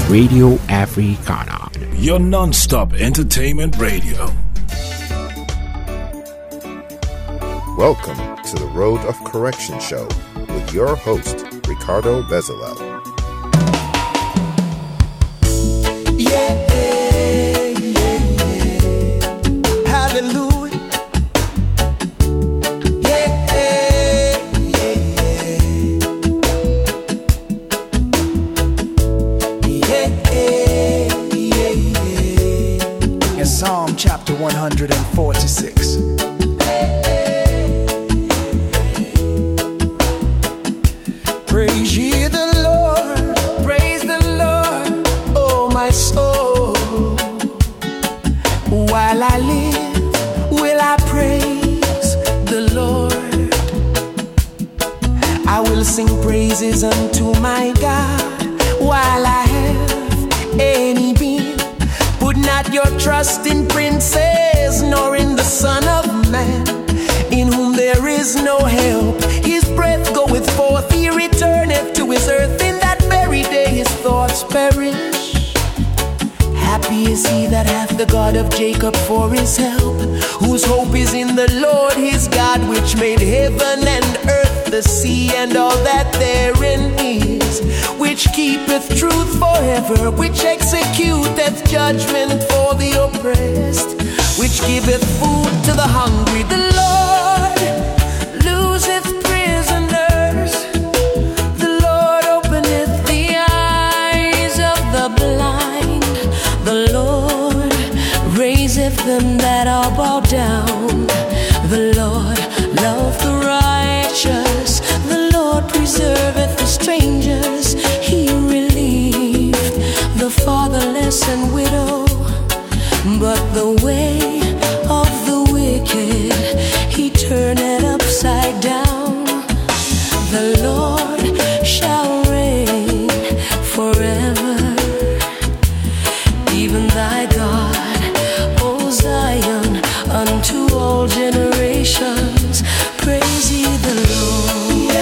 Radio Africana. Your non-stop entertainment radio. Welcome to the Road of Correction show with your host, Ricardo Bezalel. Hallelujah. In Psalm chapter 146. Praise ye the Lord, oh my soul. While I live, will I praise the Lord. I will sing praises unto my God while I have any being. Put not your trust in princes, nor in the Son of Man, in whom there is no help. His breath goeth forth, he returneth to his earth. In that very day his thoughts perish. Happy is he that hath the God of Jacob for his help, whose hope is in the Lord his God, which made heaven and earth, the sea, and all that therein is, which keepeth truth forever, which executeth judgment for the oppressed, which giveth food to the hungry. The Lord looseth prisoners. The Lord openeth the eyes of the blind. The Lord raiseth them that are bowed down. The Lord loveth the righteous. The Lord preserveth the strangers. He relieved the fatherless and widow. But the way of the wicked he turneth upside down. The Lord shall reign forever, even thy God, O Zion, unto all generations. Praise ye the Lord.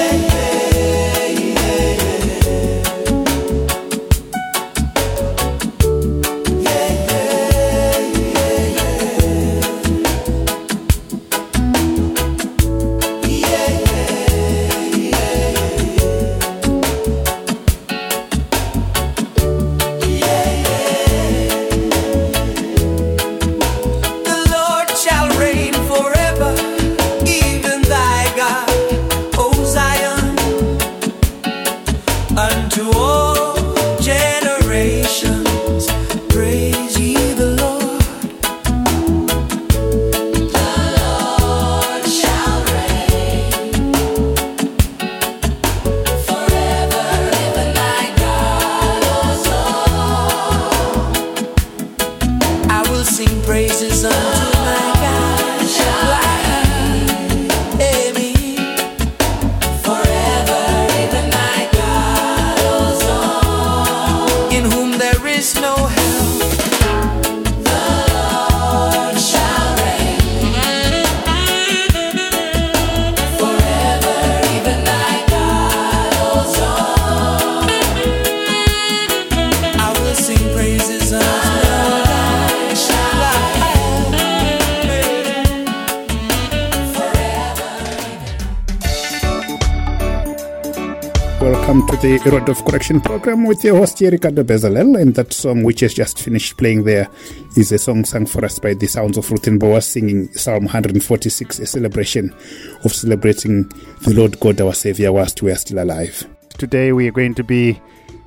Welcome to the Road of Correction program with your host here, Ricardo Bezalel. And that song which has just finished playing there is a song sung for us by the Sounds of Ruth and Boaz, singing Psalm 146, a celebration of celebrating the Lord God our Savior whilst we are still alive. Today we are going to be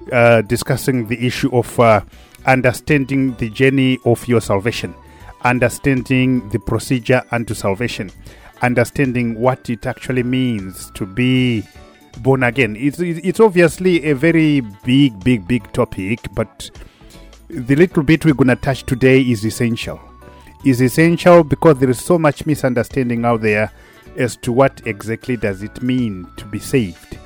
discussing the issue of understanding the journey of your salvation, understanding the procedure unto salvation, understanding what it actually means to be born again. It's obviously a very big topic, but the little bit we're going to touch today is essential. Is essential because there is so much misunderstanding out there as to what exactly does it mean to be saved.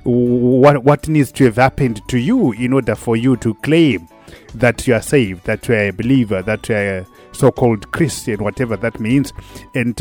What needs to have happened to you in order for you to claim that you are saved, that you are a believer, that you are a so-called Christian, whatever that means. And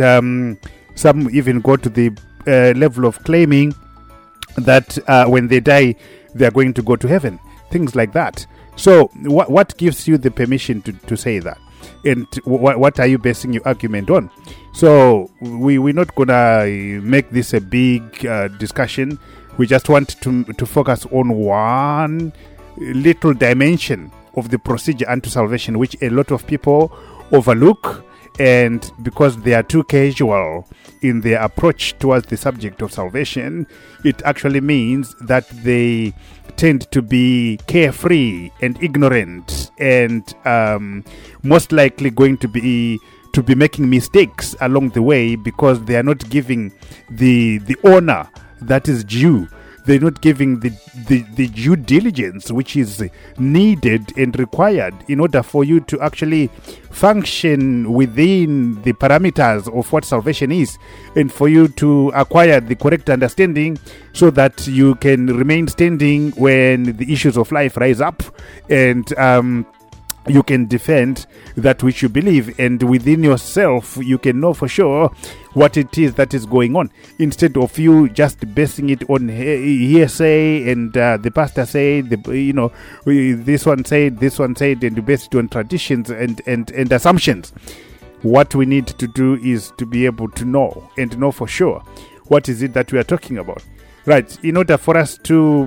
some even go to the level of claiming that when they die, they are going to go to heaven. Things like that. So what gives you the permission to say that? And what are you basing your argument on? So we're not going to make this a big discussion. We just want to focus on one little dimension of the procedure unto salvation, which a lot of people overlook, and because they are too casual in their approach towards the subject of salvation, it actually means that they tend to be carefree and ignorant, and most likely going to be making mistakes along the way, because they are not giving the honor that is due. They're not giving the due diligence which is needed and required in order for you to actually function within the parameters of what salvation is, and for you to acquire the correct understanding so that you can remain standing when the issues of life rise up, and you can defend that which you believe, and within yourself you can know for sure what it is that is going on, instead of you just basing it on hearsay and the pastor said, this one said, and you base it on traditions and assumptions. What we need to do is to be able to know and know for sure what is it that we are talking about, right? In order for us to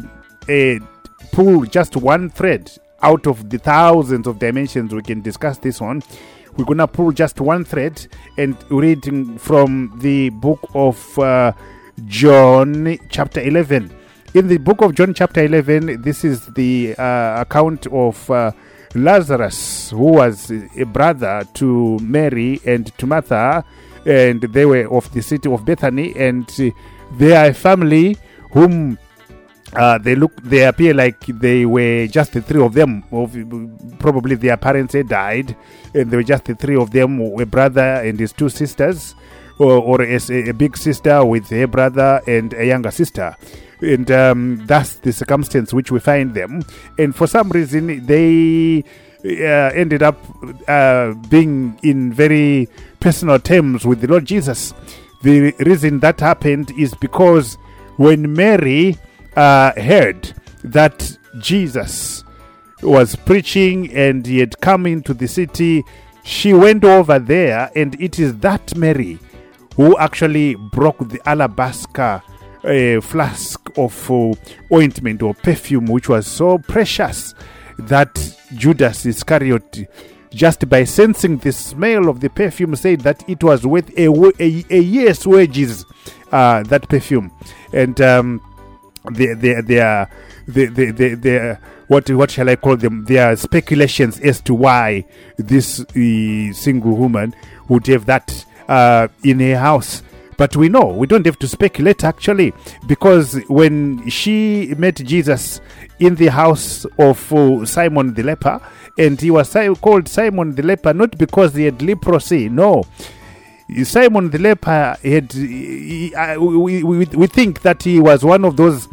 pull just one thread out of the thousands of dimensions we can discuss this on, we're going to pull just one thread and reading from the book of John chapter 11. In the book of John chapter 11, this is the account of Lazarus, who was a brother to Mary and to Martha, and they were of the city of Bethany, and they are a family whom they appear like they were just the three of them. Probably their parents had died, and there were just the three of them, a brother and his two sisters, or a big sister with her brother and a younger sister. And that's the circumstance which we find them. And for some reason, they ended up being in very personal terms with the Lord Jesus. The reason that happened is because when Mary heard that Jesus was preaching and he had come into the city, she went over there, and it is that Mary who actually broke the alabaster flask of ointment or perfume, which was so precious that Judas Iscariot, just by sensing the smell of the perfume, said that it was worth a year's wages, that perfume. And what shall I call them? There are speculations as to why this single woman would have that in her house. But we know, we don't have to speculate actually, because when she met Jesus in the house of Simon the leper, and he was called Simon the leper not because he had leprosy, no. Simon the leper had, we think that he was one of those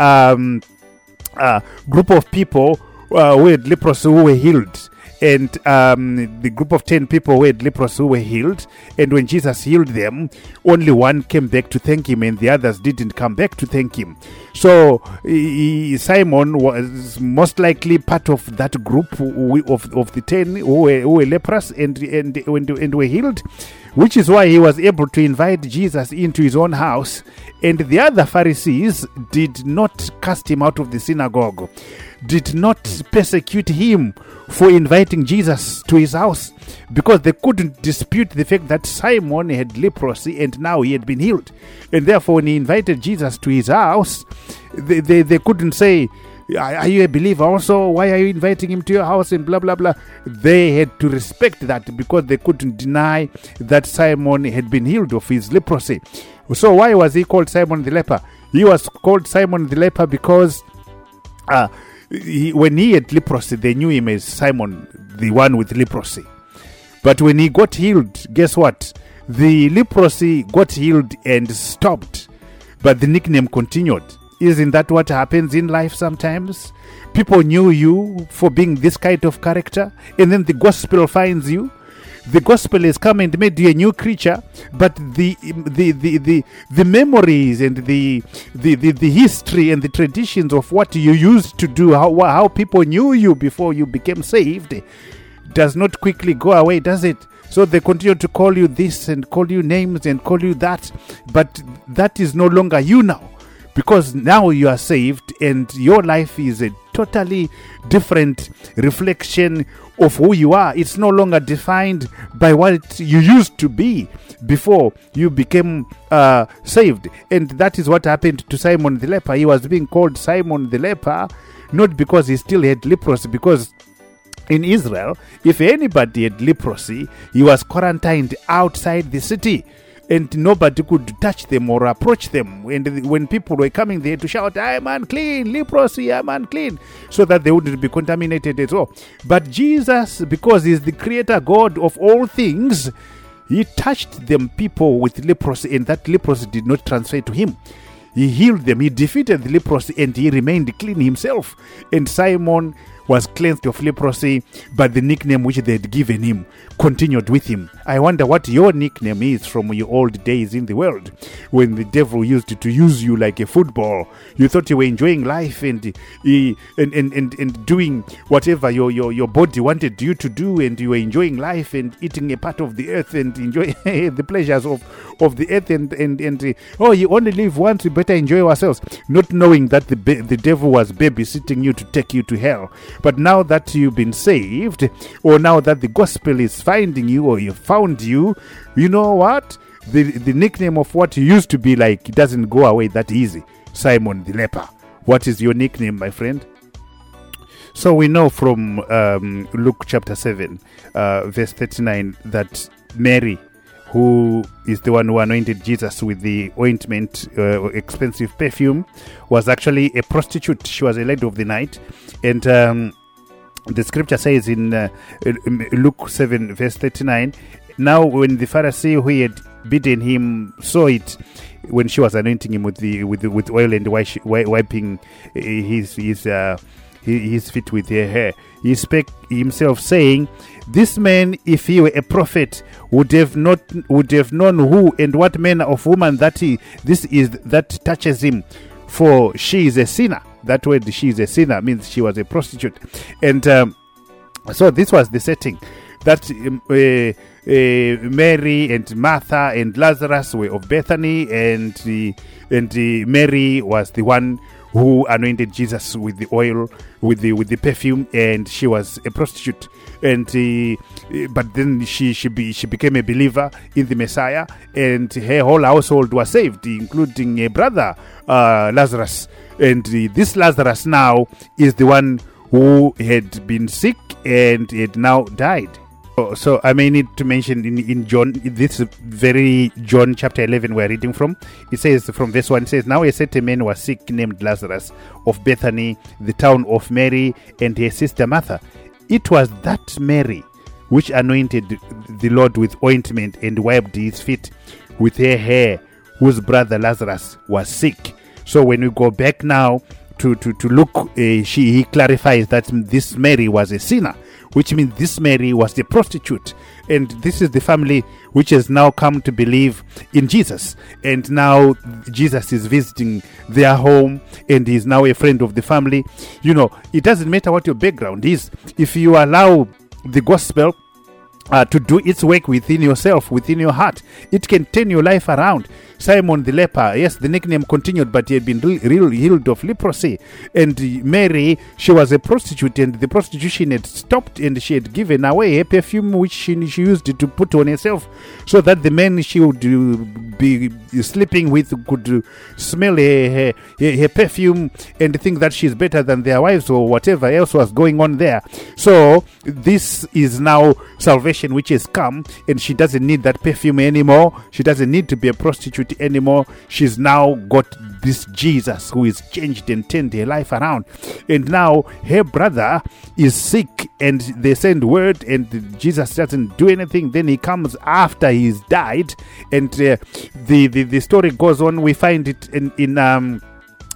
group of people who had leprosy who were healed. And the group of 10 people who had leprosy who were healed. And when Jesus healed them, only one came back to thank him, and the others didn't come back to thank him. So Simon was most likely part of that group of the 10 who were leprous and were healed, which is why he was able to invite Jesus into his own house. And the other Pharisees did not cast him out of the synagogue, did not persecute him for inviting Jesus to his house, because they couldn't dispute the fact that Simon had leprosy and now he had been healed. And therefore, when he invited Jesus to his house, they couldn't say, "Are you a believer also? Why are you inviting him to your house?" and blah, blah, blah. They had to respect that, because they couldn't deny that Simon had been healed of his leprosy. So why was he called Simon the leper? He was called Simon the leper because when he had leprosy, they knew him as Simon, the one with leprosy. But when he got healed, guess what? The leprosy got healed and stopped, but the nickname continued. Isn't that what happens in life sometimes? People knew you for being this kind of character, and then the gospel finds you. the gospel has come and made you a new creature, but the memories and the history and the traditions of what you used to do, how people knew you before you became saved, does not quickly go away, does it? So they continue to call you this and call you names and call you that, but that is no longer you now, because now you are saved and your life is a totally different reflection of who you are. It's no longer defined by what you used to be before you became saved. And that is what happened to Simon the leper. He was being called Simon the leper, not because he still had leprosy, because in Israel, if anybody had leprosy, he was quarantined outside the city, and nobody could touch them or approach them. And when people were coming there to shout, "I am unclean, leprosy, I am unclean," so that they wouldn't be contaminated at all. But Jesus, because he is the creator God of all things, he touched them people with leprosy, and that leprosy did not transfer to him. He healed them, he defeated the leprosy, and he remained clean himself. And Simon was cleansed of leprosy, but the nickname which they had given him continued with him. I wonder what your nickname is from your old days in the world, when the devil used to use you like a football. You thought you were enjoying life and doing whatever your body wanted you to do, and you were enjoying life and eating a part of the earth and enjoying the pleasures of the earth, and oh, you only live once, we better enjoy ourselves, not knowing that the devil was babysitting you to take you to hell. But now that you've been saved, or now that the gospel is finding you, or you found you, you know what? The nickname of what you used to be like, it doesn't go away that easy. Simon the leper. What is your nickname, my friend? So we know from Luke chapter 7, verse 39, that Mary, who is the one who anointed Jesus with the ointment, expensive perfume, was actually a prostitute. She was a lady of the night. And the scripture says in Luke 7, verse 39, now when the Pharisee who had bidden him saw it, when she was anointing him with oil and wiping his feet with her hair, he spake himself, saying, "This man, if he were a prophet, would have known who and what manner of woman this is that touches him, for she is a sinner." That word, "she is a sinner," means she was a prostitute. And so this was the setting, that Mary and Martha and Lazarus were of Bethany, and Mary was the one who anointed Jesus with the oil, with the perfume, and she was a prostitute. And but then she became a believer in the Messiah, and her whole household was saved, including a brother, Lazarus. And this Lazarus now is the one who had been sick and had now died. So I may need to mention in John, this very John chapter 11 we're reading from, it says from verse 1, it says, "Now a certain man was sick, named Lazarus, of Bethany, the town of Mary and her sister Martha. It was that Mary which anointed the Lord with ointment and wiped his feet with her hair, whose brother Lazarus was sick." So when we go back now to look, he clarifies that this Mary was a sinner, which means this Mary was a prostitute. And this is the family which has now come to believe in Jesus. And now Jesus is visiting their home, and he's now a friend of the family. You know, it doesn't matter what your background is. If you allow the gospel to do its work within yourself, within your heart, it can turn your life around. Simon the leper, yes, the nickname continued, but he had been healed of leprosy. And Mary, she was a prostitute, and the prostitution had stopped, and she had given away a perfume which she used to put on herself, so that the men she would be sleeping with could smell her perfume and think that she's better than their wives or whatever else was going on there. So this is now salvation which has come, and she doesn't need that perfume anymore. She doesn't need to be a prostitute anymore. She's now got this Jesus who is changed and turned her life around. And now her brother is sick, and they send word, and Jesus doesn't do anything. Then he comes after he's died, and the story goes on. We find it in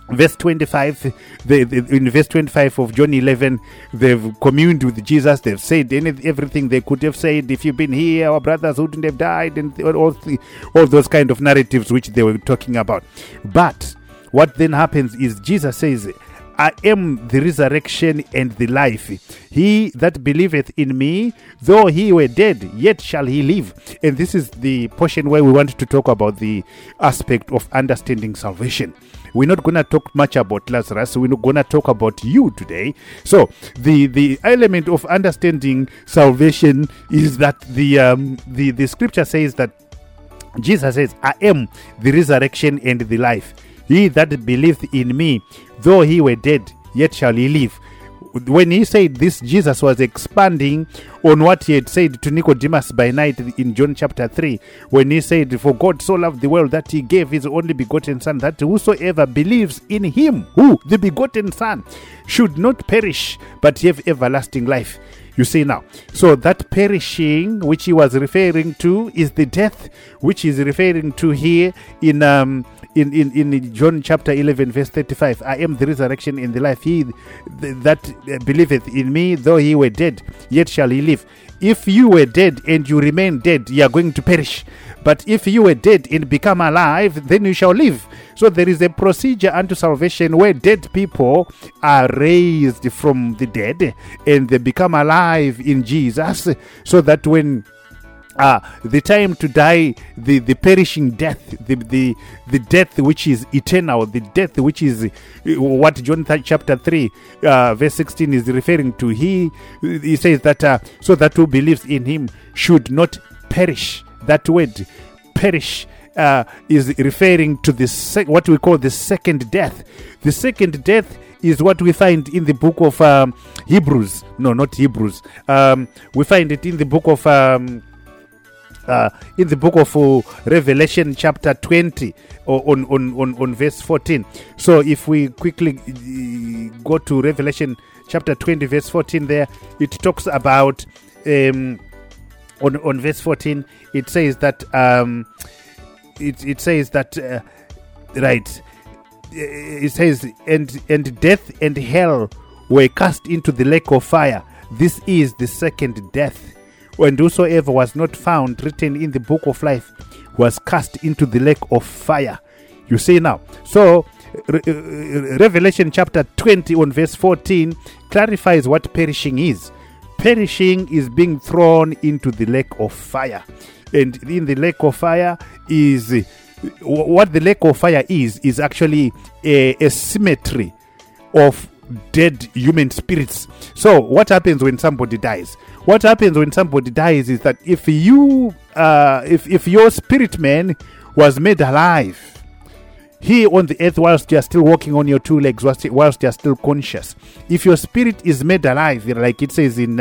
verse 25, in verse 25 of John 11, they've communed with Jesus. They've said everything they could have said. If you've been here, our brothers wouldn't have died, and all those kind of narratives which they were talking about. But what then happens is Jesus says, I am the resurrection and the life. He that believeth in me, though he were dead, yet shall he live. And this is the portion where we want to talk about the aspect of understanding salvation. We're not going to talk much about Lazarus. We're not going to talk about you today. So the element of understanding salvation is that the scripture says that Jesus says, I am the resurrection and the life. He that believeth in me, though he were dead, yet shall he live. When he said this, Jesus was expanding on what he had said to Nicodemus by night in John chapter 3, when he said, for God so loved the world that he gave his only begotten Son, that whosoever believes in him, who? The begotten Son, should not perish, but have everlasting life. You see now, so that perishing which he was referring to is the death which he's referring to here in John chapter 11 verse 35. I am the resurrection and the life. He that believeth in me, though he were dead, yet shall he live. If you were dead and you remain dead, you are going to perish. But if you were dead and become alive, then you shall live. So there is a procedure unto salvation where dead people are raised from the dead and they become alive in Jesus, so that when the time to die, the perishing death, the death which is eternal, the death which is what John chapter 3 verse 16 is referring to. He says that so that who believes in him should not perish. That word perish is referring to the what we call the second death. The second death is what we find in the book of Hebrews. No, not Hebrews. We find it in the book of Revelation chapter 20 on verse 14. So if we quickly go to Revelation chapter 20 verse 14, there it talks about on verse 14, it says that it says and death and hell were cast into the lake of fire. This is the second death. And whosoever was not found written in the book of life was cast into the lake of fire. You see now. So Revelation chapter 20 on verse 14 clarifies what perishing is. Perishing is being thrown into the lake of fire. And in the lake of fire is what the lake of fire is actually a cemetery of dead human spirits. So what happens when somebody dies? What happens when somebody dies is that if your spirit man was made alive here on the earth whilst you are still walking on your two legs, whilst you are still conscious, if your spirit is made alive, like it says in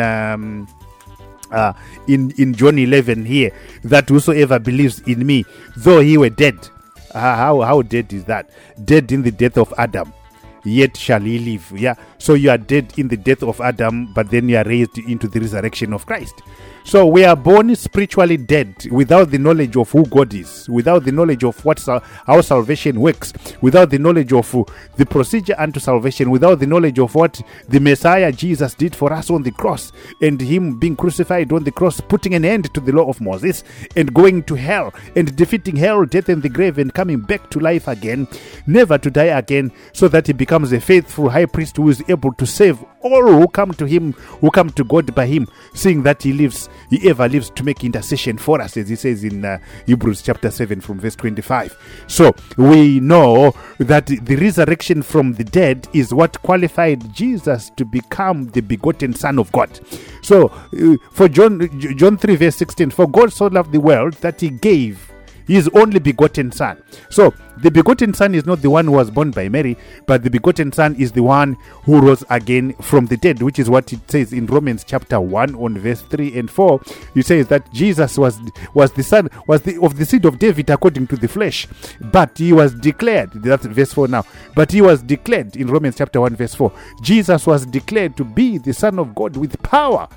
John 11 here, that whosoever believes in me, though he were dead. How dead is that? Dead in the death of Adam, yet shall he live. Yeah. So you are dead in the death of Adam, but then you are raised into the resurrection of Christ. So we are born spiritually dead without the knowledge of who God is, without the knowledge of how salvation works, without the knowledge of the procedure unto salvation, without the knowledge of what the Messiah Jesus did for us on the cross, and him being crucified on the cross, putting an end to the law of Moses and going to hell and defeating hell, death and the grave, and coming back to life again, never to die again, so that he becomes a faithful high priest who is able to save all who come to him, who come to God by him, seeing that he ever lives to make intercession for us, as he says in Hebrews chapter 7 from verse 25. So we know that the resurrection from the dead is what qualified Jesus to become the begotten Son of God. So for John 3 verse 16, for God so loved the world that he gave his only begotten Son. So the begotten Son is not the one who was born by Mary, but the begotten Son is the one who rose again from the dead, which is what it says in Romans chapter 1 on verse 3 and 4. It says that Jesus was the son, of the seed of David according to the flesh, but he was declared, that's verse 4 now, but he was declared in Romans chapter 1 verse 4, Jesus was declared to be the Son of God with power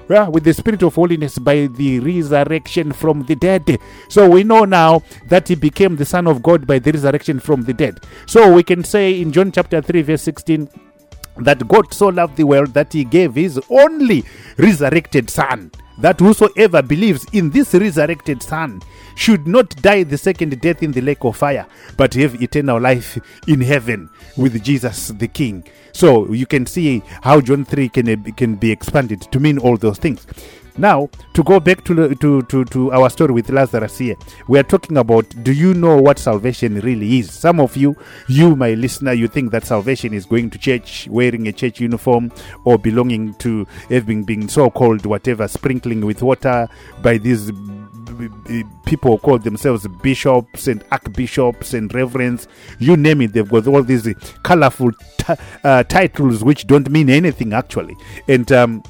with the Spirit of holiness by the resurrection from the dead. So we know now that he became the Son of God by the resurrection from the dead. So we can say in John chapter 3 verse 16 that God so loved the world that he gave his only resurrected Son, that whosoever believes in this resurrected Son should not die the second death in the lake of fire, but have eternal life in heaven with Jesus the King. So you can see how John 3 can be expanded to mean all those things. Now, to go back to our story with Lazarus here, we are talking about, do you know what salvation really is? Some of you, my listener, you think that salvation is going to church, wearing a church uniform, or belonging to, having been so-called whatever, sprinkling with water by these people who call themselves bishops and archbishops and reverends. You name it, they've got all these colorful titles which don't mean anything actually. And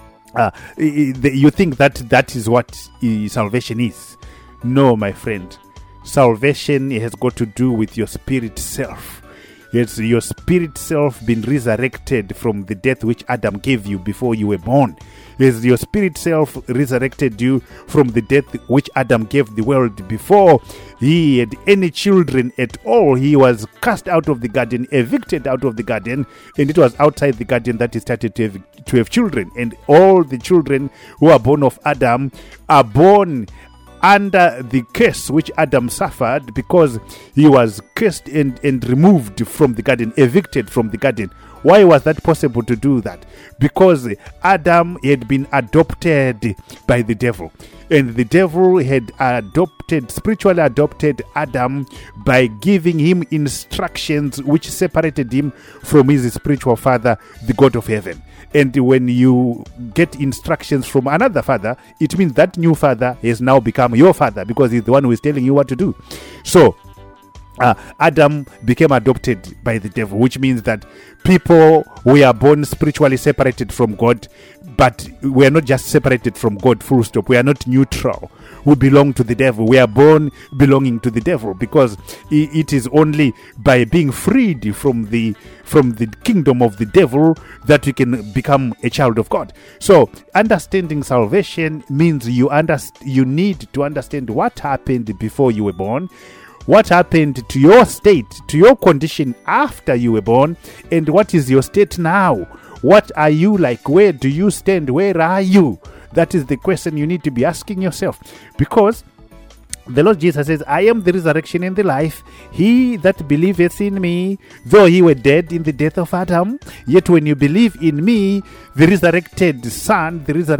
you think that is what salvation is. No, my friend. Salvation has got to do with your spirit self. It's your spirit self been resurrected from the death which Adam gave you before you were born. Is your spirit self resurrected you from the death which Adam gave the world before he had any children at all. He was cast out of the garden, evicted out of the garden, and it was outside the garden that he started to have children. And all the children who are born of Adam are born under the curse which Adam suffered, because he was cursed and removed from the garden, evicted from the garden. Why was that possible to do that? Because Adam had been adopted by the devil. And the devil had spiritually adopted Adam by giving him instructions which separated him from his spiritual father, the God of heaven. And when you get instructions from another father, it means that new father has now become your father, because he's the one who is telling you what to do. So Adam became adopted by the devil, which means that people were born spiritually separated from God, but we are not just separated from God, full stop. We are not neutral. We belong to the devil. We are born belonging to the devil, because it is only by being freed from the kingdom of the devil that you can become a child of God. So understanding salvation means you need to understand what happened before you were born, what happened to your state, to your condition after you were born, and what is your state now. What are you like? Where do you stand? Where are you? That is the question you need to be asking yourself, because the Lord Jesus says, I am the resurrection and the life. He that believeth in me, though he were dead in the death of Adam, yet when you believe in me, the resurrected Son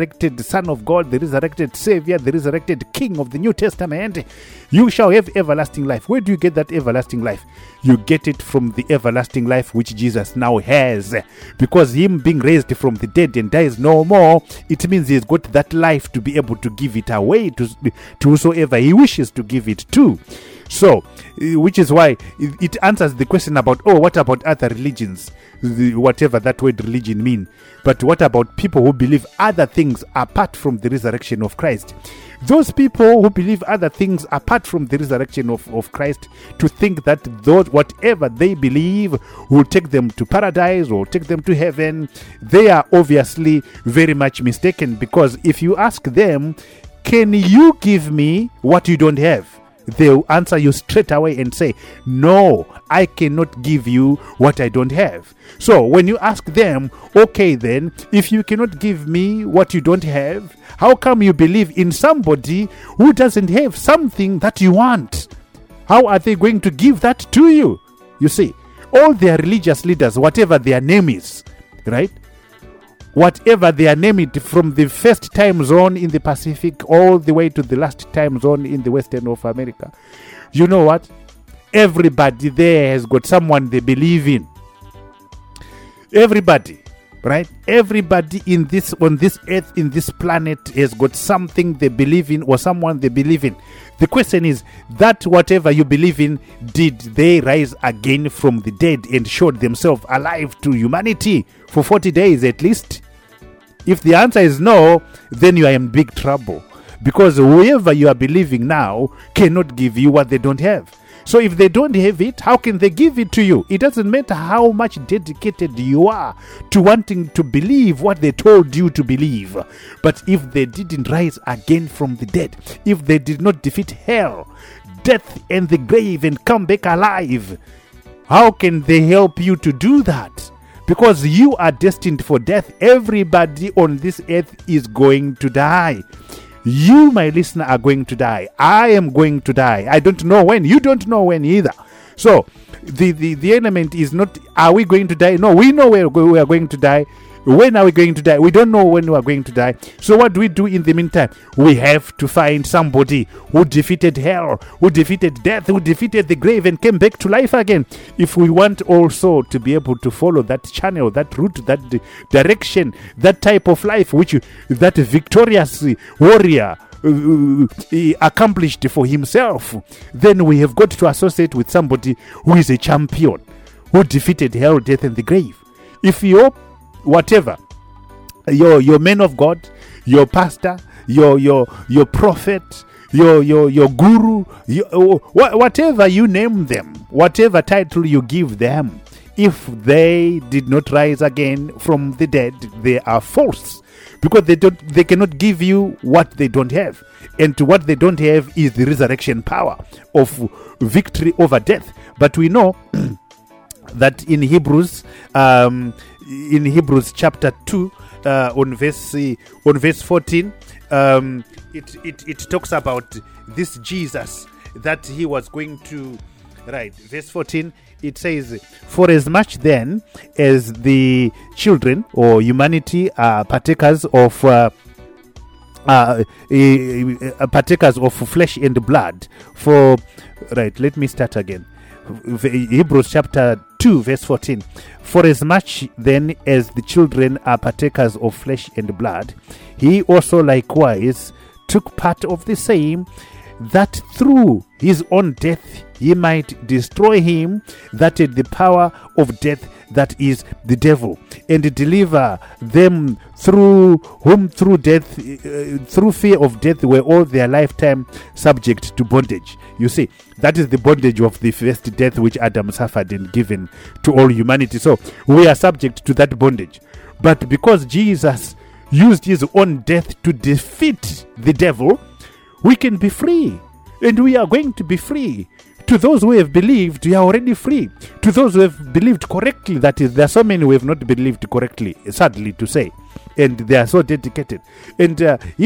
of God, the resurrected Savior, the resurrected King of the New Testament, you shall have everlasting life. Where do you get that everlasting life? You get it from the everlasting life which Jesus now has. Because him being raised from the dead and dies no more, it means he's got that life to be able to give it away to whosoever he wishes to give it to. So, which is why it answers the question about, what about other religions? Whatever that word religion mean. But what about people who believe other things apart from the resurrection of Christ? Those people who believe other things apart from the resurrection of Christ, to think that whatever they believe will take them to paradise or take them to heaven, they are obviously very much mistaken. Because if you ask them, can you give me what you don't have? They'll answer you straight away and say, no, I cannot give you what I don't have. So when you ask them, okay then, if you cannot give me what you don't have, how come you believe in somebody who doesn't have something that you want? How are they going to give that to you? You see, all their religious leaders, whatever their name is, right? Whatever they are named, from the first time zone in the Pacific all the way to the last time zone in the Western North America. You know what? Everybody there has got someone they believe in. Everybody, right? Everybody on this earth, in this planet, has got something they believe in or someone they believe in. The question is that whatever you believe in, did they rise again from the dead and showed themselves alive to humanity for 40 days at least? If the answer is no, then you are in big trouble. because whoever you are believing now cannot give you what they don't have. So if they don't have it, how can they give it to you? It doesn't matter how much dedicated you are to wanting to believe what they told you to believe. But if they didn't rise again from the dead, if they did not defeat hell, death and the grave and come back alive, how can they help you to do that? Because you are destined for death. Everybody on this earth is going to die. You, my listener, are going to die. I am going to die. I don't know when. You don't know when either. So, the element is not, are we going to die? No, we know where we are going to die. When are we going to die? We don't know when we are going to die. So what do we do in the meantime? We have to find somebody who defeated hell, who defeated death, who defeated the grave and came back to life again. If we want also to be able to follow that channel, that route, that direction, that type of life which that victorious warrior accomplished for himself, then we have got to associate with somebody who is a champion, who defeated hell, death and the grave. If you whatever, your man of God, your pastor, your prophet, your guru, whatever you name them, whatever title you give them, if they did not rise again from the dead, they are false, because they cannot give you what they don't have, and what they don't have is the resurrection power of victory over death. But we know that in Hebrews chapter 2, on verse 14, it talks about this Jesus that he was going to, right, verse 14, it says, for as much then as the children or humanity are partakers of flesh and blood, for, right, let me start again. Hebrews chapter 2 verse 14, for as much then as the children are partakers of flesh and blood, he also likewise took part of the same, that through his own death he might destroy him that had the power of death, that is the devil, and deliver them through whom through death, through fear of death, were all their lifetime subject to bondage. You see, that is the bondage of the first death which Adam suffered and given to all humanity. So we are subject to that bondage. But because Jesus used his own death to defeat the devil, we can be free, and we are going to be free. To those who have believed, we are already free. To those who have believed correctly, that is, there are so many who have not believed correctly, sadly to say, and they are so dedicated. And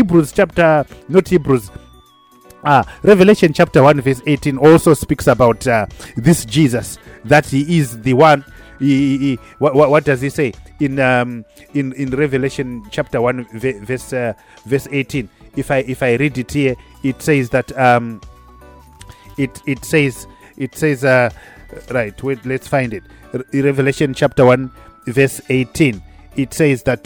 Revelation chapter 1 verse 18 also speaks about this Jesus, that he is the one. What does he say in Revelation chapter 1 verse 18? If I read it here, it says that it says right, wait, let's find it. Revelation chapter 1 verse 18, it says that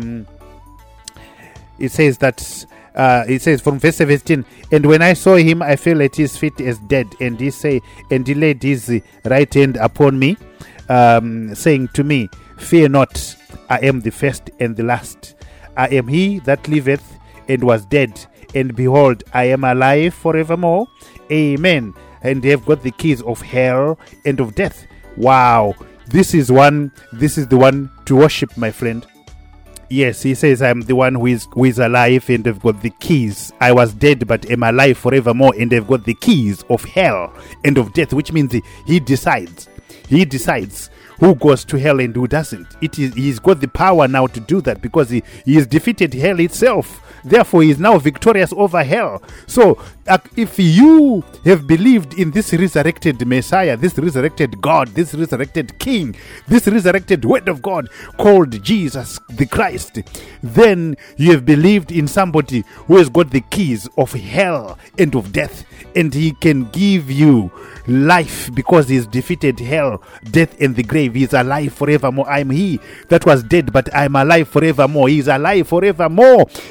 it says from verse 17, and when I saw him, I fell at his feet as dead, and he laid his right hand upon me, saying to me, fear not, I am the first and the last. I am he that liveth and was dead, and behold, I am alive forevermore. Amen. And they have got the keys of hell and of death. Wow. This is the one to worship, my friend. Yes, he says, I am the one who is alive, and have got the keys. I was dead, but am alive forevermore, and have got the keys of hell and of death, which means he decides who goes to hell and who doesn't. He's got the power now to do that, because he has defeated hell itself. Therefore, he is now victorious over hell. So, if you have believed in this resurrected Messiah, this resurrected God, this resurrected King, this resurrected Word of God called Jesus the Christ, then you have believed in somebody who has got the keys of hell and of death, and he can give you life, because he has defeated hell, death, and the grave. He is alive forevermore. I am he that was dead, but I am alive forevermore. He is alive forevermore. He is alive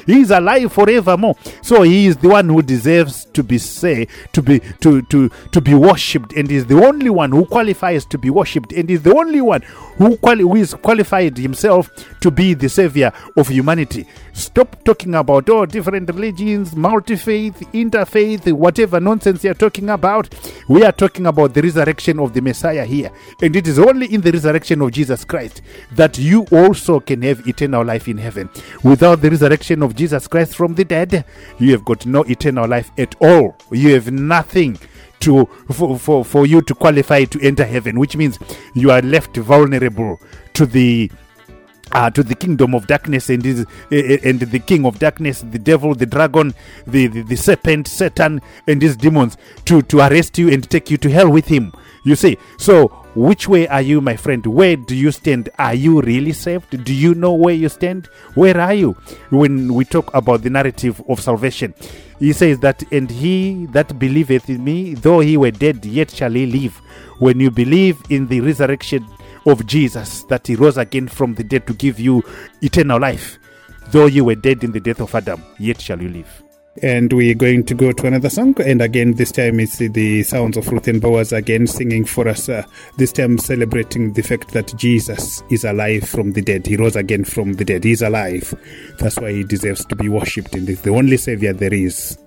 alive forevermore. So he is the one who deserves to be to be worshipped, and is the only one who qualifies to be worshipped, and is the only one who is qualified himself to be the savior of humanity. Stop talking about different religions, multi-faith, interfaith, whatever nonsense you're talking about. We are talking about the resurrection of the Messiah here, and it is only in the resurrection of Jesus Christ that you also can have eternal life in heaven. Without the resurrection of Jesus Christ from the dead, you have got no eternal life at all. You have nothing for you to qualify to enter heaven, which means you are left vulnerable to the kingdom of darkness and the king of darkness, the devil, the dragon, the serpent, Satan, and his demons to arrest you and take you to hell with him. You see, so which way are you, my friend? Where do you stand? Are you really saved? Do you know where you stand? Where are you? When we talk about the narrative of salvation, he says that, and he that believeth in me, though he were dead, yet shall he live. When you believe in the resurrection of Jesus, that he rose again from the dead to give you eternal life, though you were dead in the death of Adam, yet shall you live. And we're going to go to another song, and again this time it's the Sounds of Ruth and Boaz again singing for us, this time celebrating the fact that Jesus is alive from the dead. He rose again from the dead. He's alive. That's why he deserves to be worshipped, and he's the only savior there is.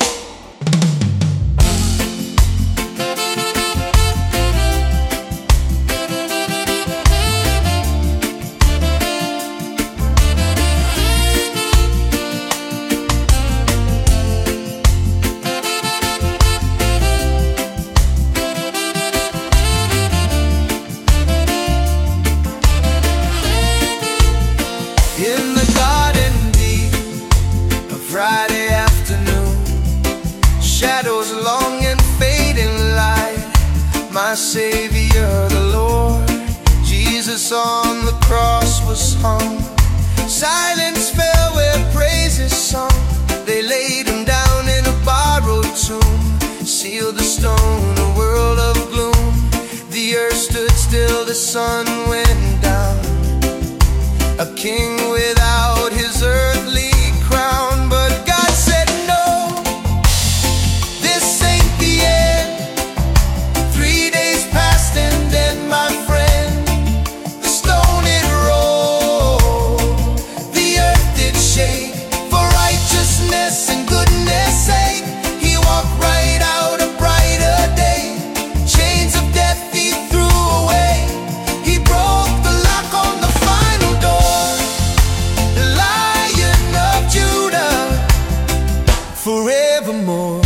My Savior, the Lord Jesus on the cross was hung. Silence fell where praises sung. They laid him down in a borrowed tomb, sealed the stone, a world of gloom. The earth stood still, the sun went down. A king without his earthly crown. But God said no, this ain't the end. 3 days passed and then, my friend, the stone it rolled. The earth did shake for righteousness and goodness sake. He walked right out a brighter day. Chains of death he threw away. He broke the lock on the final door. The Lion of Judah forevermore.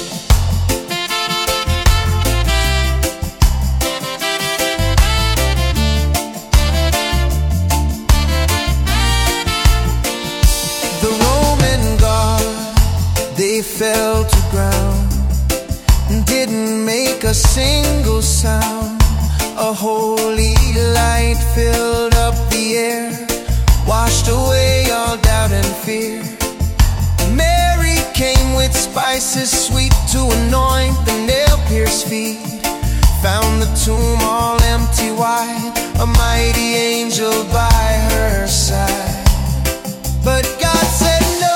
They fell to ground and didn't make a single sound. A holy light filled up the air, washed away all doubt and fear. Mary came with spices sweet to anoint the nail-pierced feet. Found the tomb all empty wide, a mighty angel by her side. But God said no,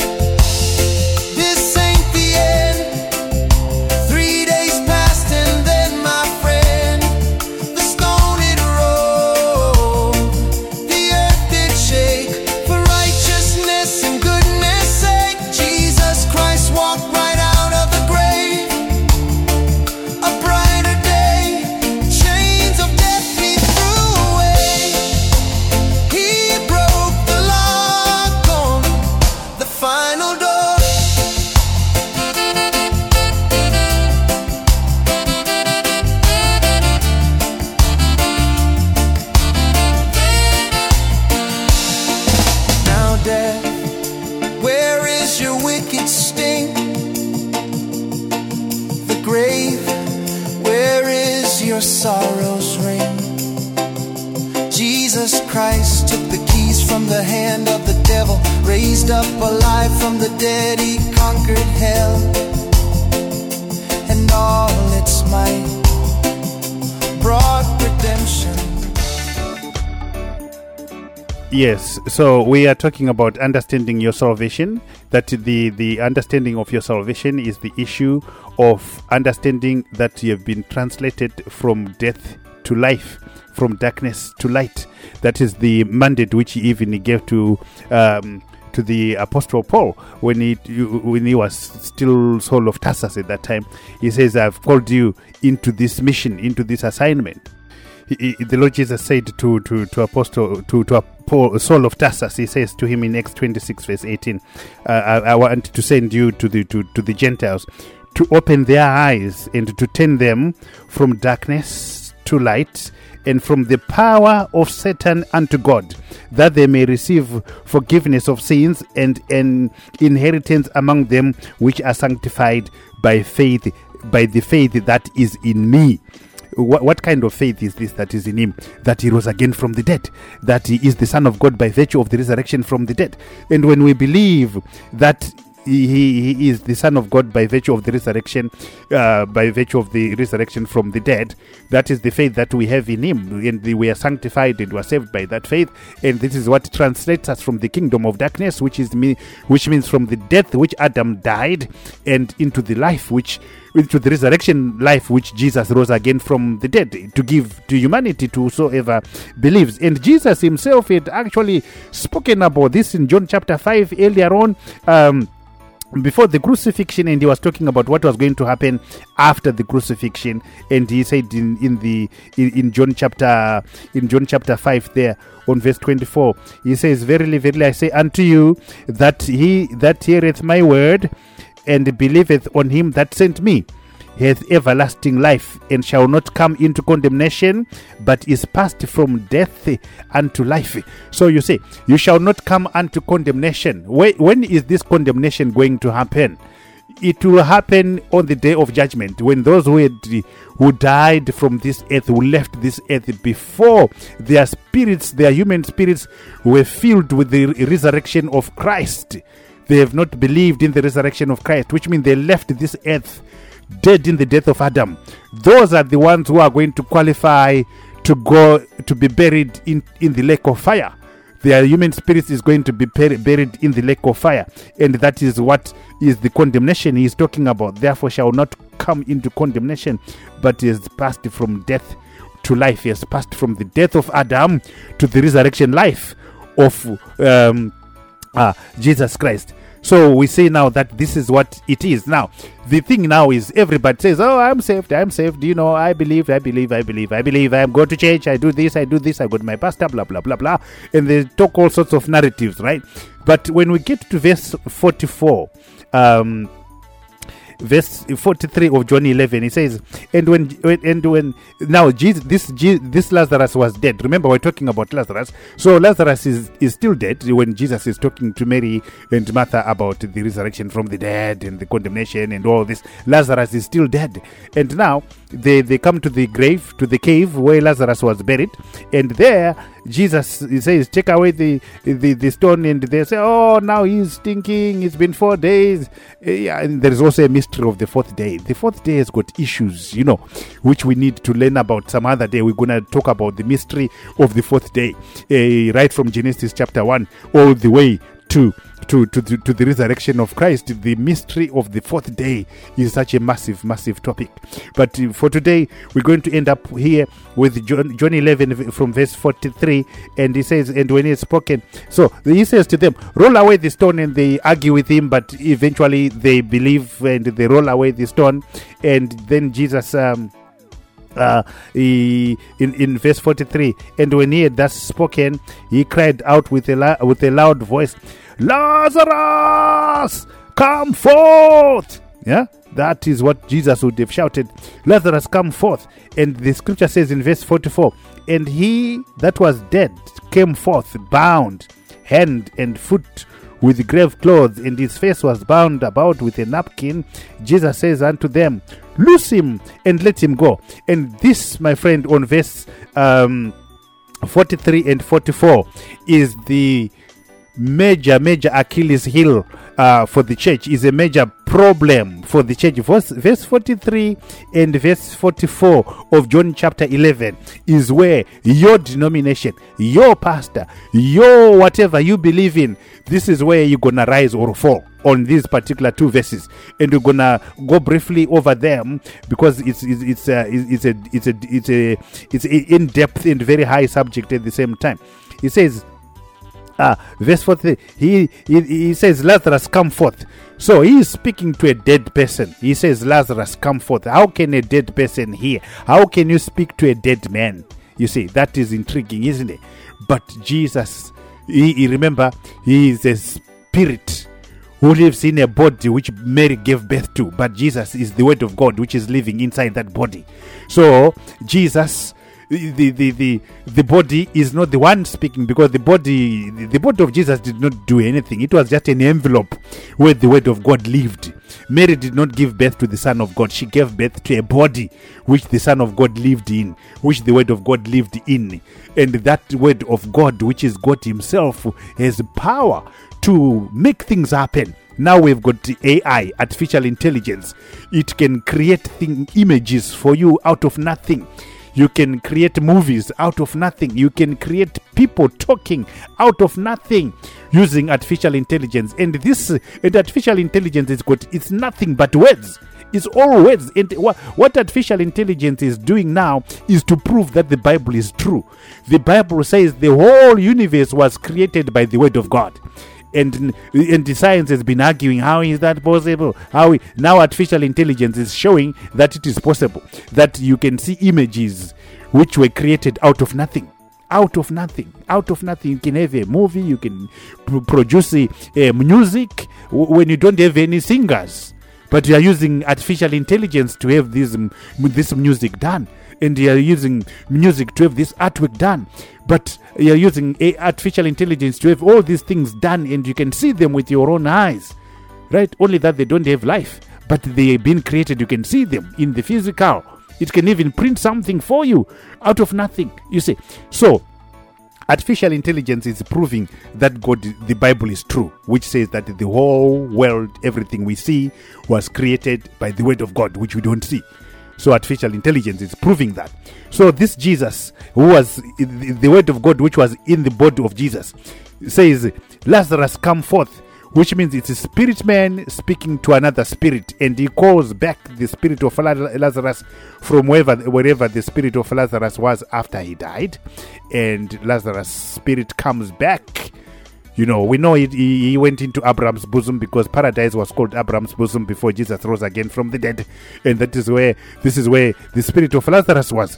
sorrow's ring. Jesus Christ took the keys from the hand of the devil, raised up alive from the dead, he conquered hell and all its might, brought redemption. Yes, so we are talking about understanding your salvation, that the understanding of your salvation is the issue of understanding that you have been translated from death to life, from darkness to light. That is the mandate which he even gave to the Apostle Paul when he was still Saul of Tarsus at that time. He says, I've called you into this mission, into this assignment. The Lord Jesus said to Paul, Saul of Tarsus, he says to him in Acts 26 verse 18, I want to send you to the Gentiles to open their eyes and to turn them from darkness to light and from the power of Satan unto God, that they may receive forgiveness of sins and an inheritance among them which are sanctified by faith, by the faith that is in me. What kind of faith is this that is in him? That he rose again from the dead, that he is the Son of God by virtue of the resurrection from the dead. And when we believe that he is the Son of God by virtue of the resurrection, from the dead, that is the faith that we have in him, and we are sanctified and we are saved by that faith. And this is what translates us from the kingdom of darkness, which means from the death which Adam died, and into the life into the resurrection life which Jesus rose again from the dead to give to humanity, to whosoever believes. And Jesus himself had actually spoken about this in John chapter 5 earlier on, before the crucifixion, and he was talking about what was going to happen after the crucifixion. And he said in John chapter 5 there on verse 24, he says, Verily, verily, I say unto you, that he that heareth my word and believeth on him that sent me hath everlasting life, and shall not come into condemnation, but is passed from death unto life. So you say, you shall not come unto condemnation. When is this condemnation going to happen? It will happen on the day of judgment, when those who died from this earth, who left this earth before their spirits, their human spirits, were filled with the resurrection of Christ. They have not believed in the resurrection of Christ, which means they left this earth dead in the death of Adam. Those are the ones who are going to qualify to go to be buried in the lake of fire. Their human spirit is going to be buried in the lake of fire, and that is what is the condemnation he is talking about. Therefore shall not come into condemnation, but is passed from death to life. He has passed from the death of Adam to the resurrection life of Jesus Christ. So we say now that this is what it is. Now, the thing now is everybody says, oh, I'm saved. You know, I believe. I go to church. I do this. I go to my pastor, blah, blah, blah, blah. And they talk all sorts of narratives, right? But when we get to verse 44, verse 43 of John 11, it says, and when now this Lazarus was dead. Remember, we're talking about Lazarus. So Lazarus is still dead when Jesus is talking to Mary and Martha about the resurrection from the dead and the condemnation and all this. Lazarus is still dead. And now they come to the grave, to the cave where Lazarus was buried, and there Jesus, he says, take away the stone, and they say, oh, now he's stinking, it's been 4 days. And there is also a mystery of the fourth day. The fourth day has got issues, you know, which we need to learn about some other day. We're going to talk about the mystery of the fourth day, right from Genesis chapter 1 all the way to the resurrection of Christ. The mystery of the fourth day is such a massive topic. But for today, we're going to end up here with John 11 from verse 43, and he says, and when he has spoken, so he says to them, roll away the stone, and they argue with him, but eventually they believe and they roll away the stone. And then Jesus in verse 43, and when he had thus spoken, he cried out with a loud voice, Lazarus, come forth. Yeah, that is what Jesus would have shouted, Lazarus, come forth. And the scripture says in verse 44, and he that was dead came forth, bound hand and foot with grave clothes, and his face was bound about with a napkin. Jesus says unto them, loose him and let him go. And this, my friend, on verse 43 and 44 is the major Achilles heel for the church, is a major problem for the church. Verse 43 and verse 44 of John chapter 11 is where your denomination, your pastor, your whatever you believe in, this is where you're gonna rise or fall on these particular two verses, and we're gonna go briefly over them because it's a in-depth and very high subject at the same time. He says, verse 43, he says, Lazarus, come forth. So he is speaking to a dead person. He says, Lazarus, come forth. How can a dead person hear? How can you speak to a dead man? You see, that is intriguing, isn't it? But Jesus, he remember, he is a spirit who lives in a body which Mary gave birth to. But Jesus is the word of God which is living inside that body. So Jesus, the body is not the one speaking, because the body of Jesus did not do anything. It was just an envelope where the word of God lived. Mary did not give birth to the Son of God. She gave birth to a body which the Son of God lived in, which the word of God lived in. And that word of God, which is God himself, has power to make things happen. Now we've got AI, artificial intelligence. It can create images for you out of nothing. You can create movies out of nothing. You can create people talking out of nothing using artificial intelligence. And artificial intelligence it's nothing but words. It's all words. And what artificial intelligence is doing now is to prove that the Bible is true. The Bible says the whole universe was created by the word of God. And the science has been arguing, how is that possible? Now artificial intelligence is showing that it is possible, that you can see images which were created out of nothing. Out of nothing. You can have a movie, you can produce music when you don't have any singers, but you are using artificial intelligence to have this music done. And you are using music to have this artwork done. But you are using artificial intelligence to have all these things done, and you can see them with your own eyes. Right? Only that they don't have life. But they have been created. You can see them in the physical. It can even print something for you out of nothing. You see. So, artificial intelligence is proving that the Bible is true, which says that the whole world, everything we see, was created by the word of God, which we don't see. So artificial intelligence is proving that. So this Jesus, who was the word of God, which was in the body of Jesus, says, Lazarus, come forth, which means it's a spirit man speaking to another spirit, and he calls back the spirit of Lazarus from wherever the spirit of Lazarus was after he died, and Lazarus' spirit comes back. You know, we know he went into Abraham's bosom, because paradise was called Abraham's bosom before Jesus rose again from the dead. And this is where the spirit of Lazarus was.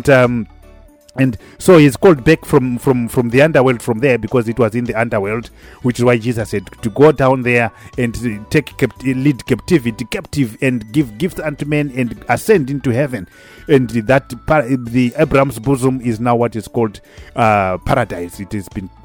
And so he's called back from the underworld from there, because it was in the underworld, which is why Jesus said to go down there and lead captivity captive and give gifts unto men and ascend into heaven. And that the Abraham's bosom is now what is called paradise. It has been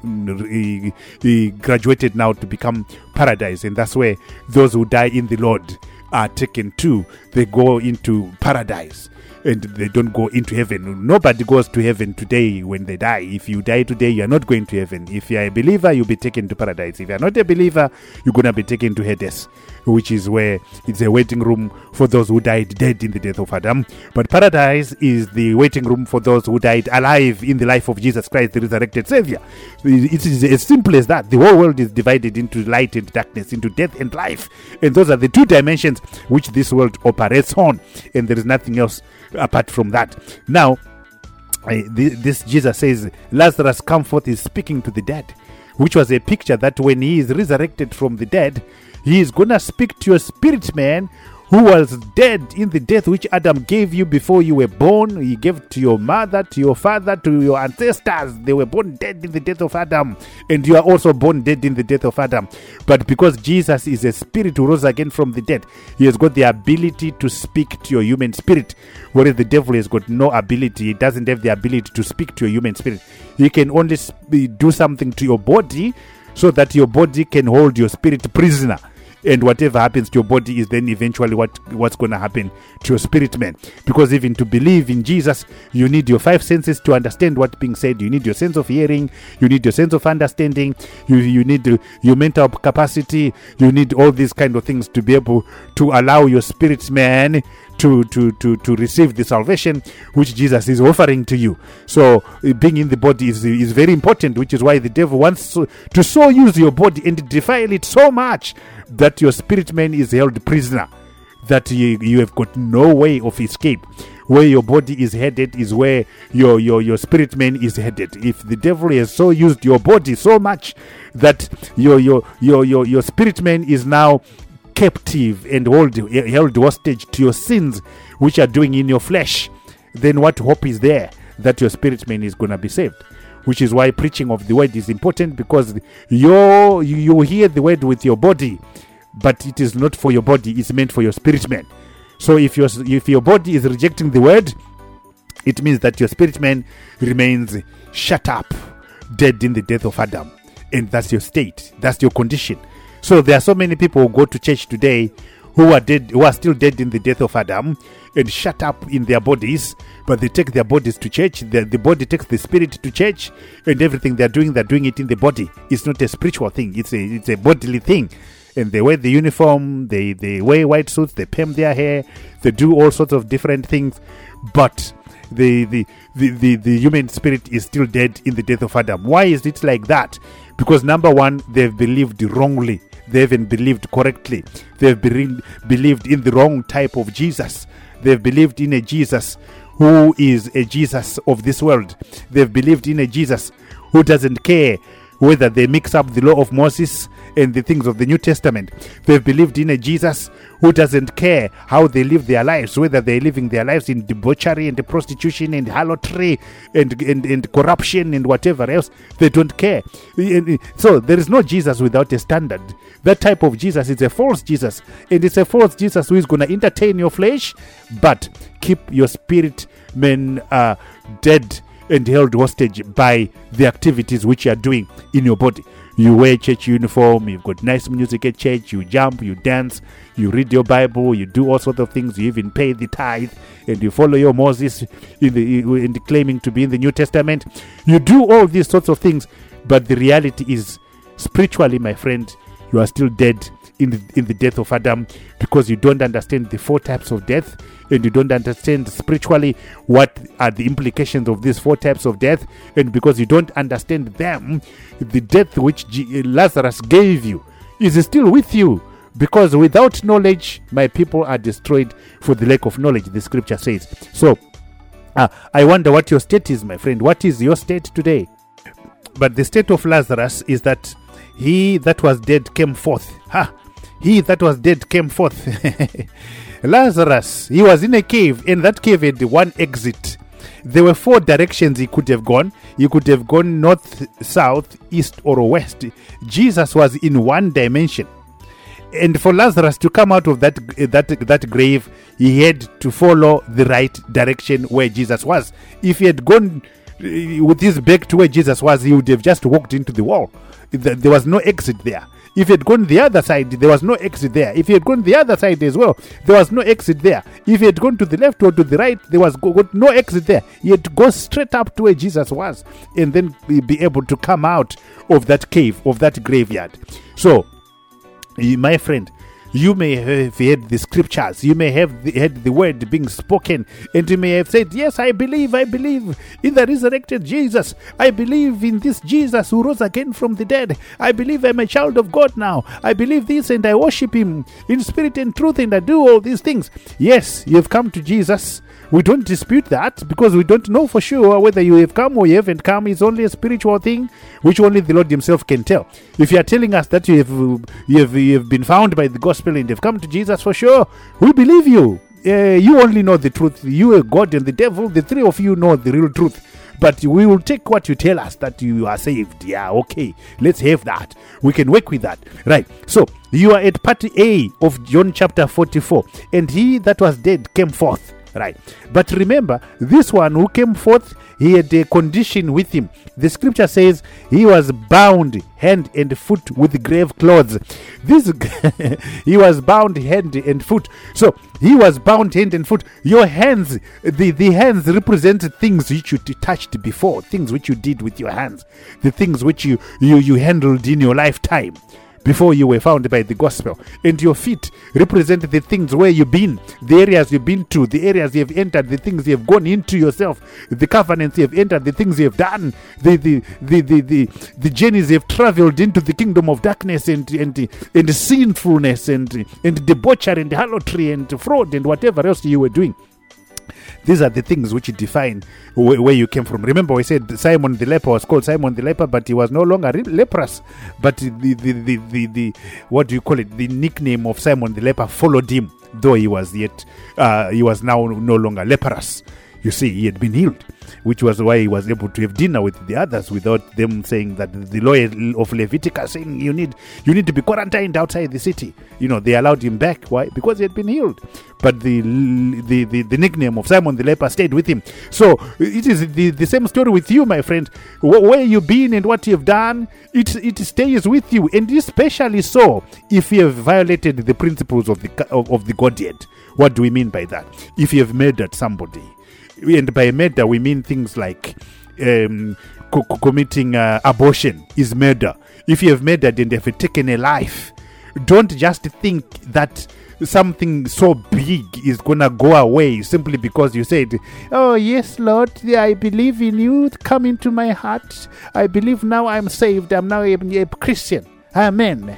graduated now to become paradise, and that's where those who die in the Lord are taken to. They go into paradise. And they don't go into heaven. Nobody goes to heaven today when they die. If you die today, you are not going to heaven. If you are a believer, you'll be taken to paradise. If you are not a believer, you're going to be taken to Hades, which is where it's a waiting room for those who died dead in the death of Adam. But paradise is the waiting room for those who died alive in the life of Jesus Christ, the resurrected Savior. It is as simple as that. The whole world is divided into light and darkness, into death and life. And those are the two dimensions which this world operates on. And there is nothing else apart from that. Now, this Jesus says, Lazarus, come forth, is speaking to the dead, which was a picture that when he is resurrected from the dead, he is going to speak to your spirit man who was dead in the death which Adam gave you before you were born. He gave to your mother, to your father, to your ancestors. They were born dead in the death of Adam, and you are also born dead in the death of Adam. But because Jesus is a spirit who rose again from the dead, he has got the ability to speak to your human spirit, whereas the devil has got no ability. He doesn't have the ability to speak to your human spirit. He can only do something to your body so that your body can hold your spirit prisoner. And whatever happens to your body is then eventually what's going to happen to your spirit, man. Because even to believe in Jesus, you need your 5 senses to understand what's being said. You need your sense of hearing. You need your sense of understanding. You need your mental capacity. You need all these kind of things to be able to allow your spirit, man, to receive the salvation which Jesus is offering to you. So being in the body is very important, which is why the devil wants to so use your body and defile it so much that your spirit man is held prisoner, that you have got no way of escape. Where your body is headed is where your spirit man is headed. If the devil has so used your body so much that your spirit man is now captive and held hostage to your sins which are doing in your flesh, then what hope is there that your spirit man is going to be saved? Which is why preaching of the word is important, because you hear the word with your body, but it is not for your body, it's meant for your spirit man. So if your body is rejecting the word, it means that your spirit man remains shut up, dead in the death of Adam. And that's your state, that's your condition. So there are so many people who go to church today who are still dead in the death of Adam and shut up in their bodies, but they take their bodies to church. The body takes the spirit to church, and everything they're doing it in the body. It's not a spiritual thing, it's a bodily thing. And they wear the uniform, they wear white suits, they perm their hair, they do all sorts of different things, but the human spirit is still dead in the death of Adam. Why is it like that? Because number one, they've believed wrongly. They haven't believed correctly. They've believed in the wrong type of Jesus. They've believed in a Jesus who is a Jesus of this world. They've believed in a Jesus who doesn't care whether they mix up the law of Moses and the things of the New Testament. They've believed in a Jesus who doesn't care how they live their lives, whether they're living their lives in debauchery and prostitution and harlotry and corruption and whatever else. They don't care. So there is no Jesus without a standard. That type of Jesus is a false Jesus, and it's a false Jesus who is going to entertain your flesh but keep your spirit man dead and held hostage by the activities which you are doing in your body. You wear church uniform, you've got nice music at church, you jump, you dance, you read your Bible, you do all sorts of things, you even pay the tithe, and you follow your Moses in the claiming to be in the New Testament. You do all these sorts of things, but the reality is, spiritually, my friend, you are still dead in the death of Adam, because you don't understand the 4 types of death, and you don't understand spiritually what are the implications of these 4 types of death, and because you don't understand them, the death which Lazarus gave you is still with you, because without knowledge my people are destroyed for the lack of knowledge, the scripture says. So I wonder what your state is, my friend. What is your state today? But the state of Lazarus is that he that was dead came forth. He that was dead came forth. Lazarus, he was in a cave, and that cave had one exit. There were 4 directions he could have gone. He could have gone north, south, east, or west. Jesus was in one dimension. And for Lazarus to come out of that grave, he had to follow the right direction where Jesus was. If he had gone with his back to where Jesus was, he would have just walked into the wall. There was no exit there. If he had gone the other side, there was no exit there. If he had gone the other side as well, there was no exit there. If he had gone to the left or to the right, there was no exit there. He had to go straight up to where Jesus was, and then be able to come out of that cave, of that graveyard. So, my friend, you may have heard the scriptures, you may have heard the word being spoken, and you may have said, yes, I believe in the resurrected Jesus. I believe in this Jesus who rose again from the dead. I believe I'm a child of God now. I believe this, and I worship him in spirit and truth, and I do all these things. Yes, you have come to Jesus. We don't dispute that, because we don't know for sure whether you have come or you haven't come. It's only a spiritual thing which only the Lord himself can tell. If you are telling us that you have been found by the gospel and have come to Jesus for sure, we believe you. You only know the truth. You are God and the devil, the 3 of you know the real truth. But we will take what you tell us, that you are saved. Yeah, okay, let's have that. We can work with that. Right, so you are at part A of John chapter 44. And he that was dead came forth. Right. But remember, this one who came forth, he had a condition with him. The scripture says he was bound hand and foot with grave clothes. This he was bound hand and foot. So he was bound hand and foot. Your hands, the hands represent things which you touched before, things which you did with your hands, the things which you handled in your lifetime before you were found by the gospel. And your feet represent the things where you've been, the areas you've been to, the areas you have entered, the things you have gone into yourself, the covenants you have entered, the things you have done, the journeys you have traveled into the kingdom of darkness and sinfulness and debauchery and harlotry and fraud and whatever else you were doing. These are the things which define where you came from. Remember, we said Simon the leper was called Simon the leper, but he was no longer leprous. But the what do you call it? The nickname of Simon the leper followed him, though he was now no longer leprous. You see, he had been healed, which was why he was able to have dinner with the others without them saying that the law of Leviticus saying you need to be quarantined outside the city. They allowed him back. Why? Because he had been healed. But the nickname of Simon the leper stayed with him. So it is the same story with you, my friend. Where you've been and what you've done, it stays with you, and especially so if you have violated the principles of the Godhead. What do we mean by that? If you have murdered somebody. And by murder, we mean things like committing abortion is murder. If you have murdered and have taken a life, don't just think that something so big is going to go away simply because you said, oh, yes, Lord, I believe in you. Come into my heart. I believe now I'm saved. I'm now a Christian. Amen.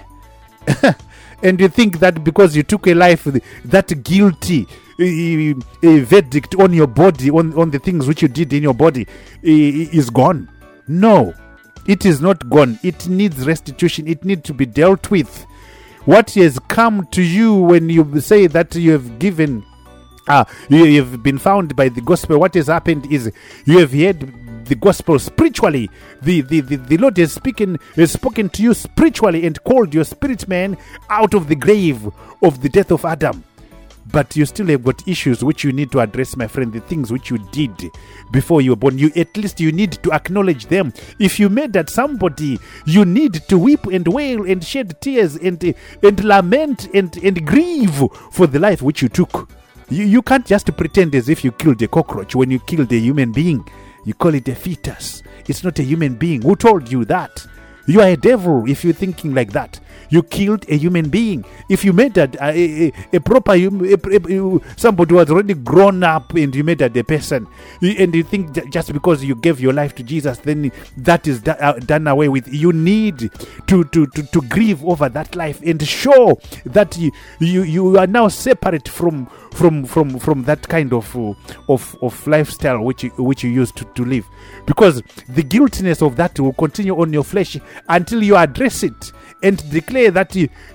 And you think that because you took a life, that guilty a verdict on your body, on the things which you did in your body is gone. No, it is not gone. It needs restitution. It needs to be dealt with. What has come to you when you say that you have given, you have been found by the gospel, what has happened is you have heard the gospel spiritually. The Lord has spoken to you spiritually and called your spirit man out of the grave of the death of Adam. But you still have got issues which you need to address, my friend. The things which you did before you were born, at least you need to acknowledge them. If you murdered somebody, you need to weep and wail and shed tears and lament and grieve for the life which you took. You can't just pretend as if you killed a cockroach when you killed a human being. You call it a fetus. It's not a human being. Who told you that? You are a devil if you're thinking like that. You killed a human being. If you murdered a proper somebody who was already grown up and you murdered a person, and you think that just because you gave your life to Jesus, then that is done away with. You need to grieve over that life and show that you are now separate from that kind of lifestyle which you used to live, because the guiltiness of that will continue on your flesh until you address it and declare that